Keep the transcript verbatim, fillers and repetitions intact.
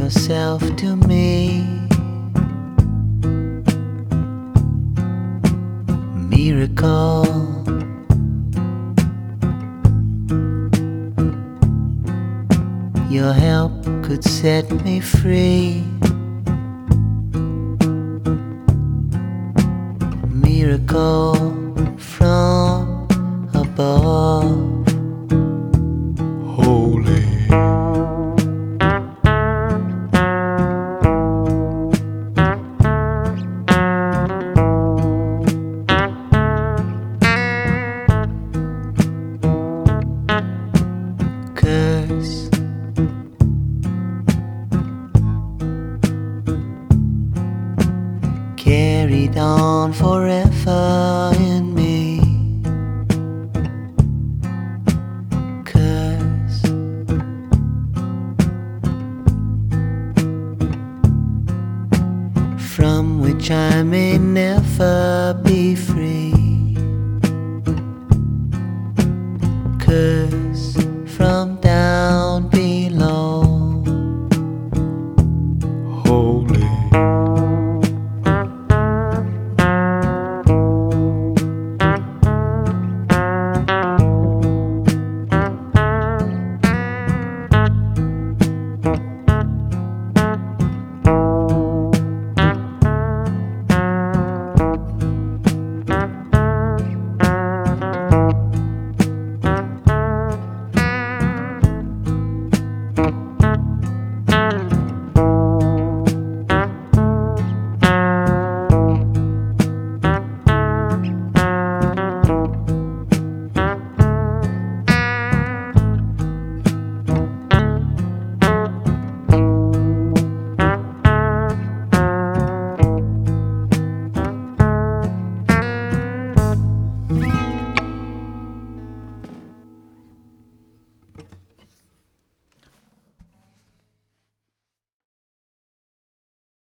yourself to me. Miracle, your help could set me free. Miracle from above. Holy, curse, carried on forever in me. Curse, from which I may never be free. Curse,